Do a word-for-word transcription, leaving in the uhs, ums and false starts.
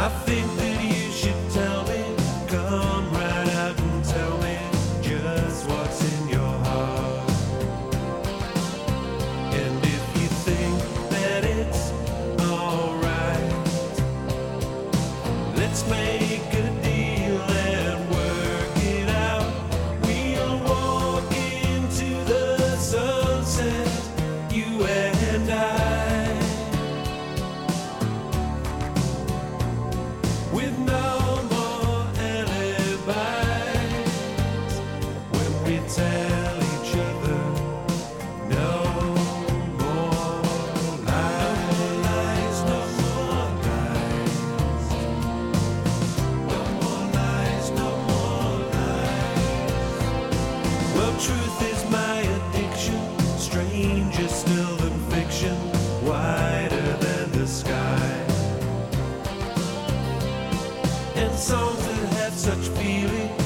I think that you should tell me, come right out and tell me just what's in your heart. And if you think that it's alright, let's make a deal and work it out. We'll walk into the sunset, you and I, with no more alibis when we tell each other no more lies, no more lies, no more lies, no more lies. Well, truth is my addiction, stranger still than fiction, wider than the sky. And songs that have such feeling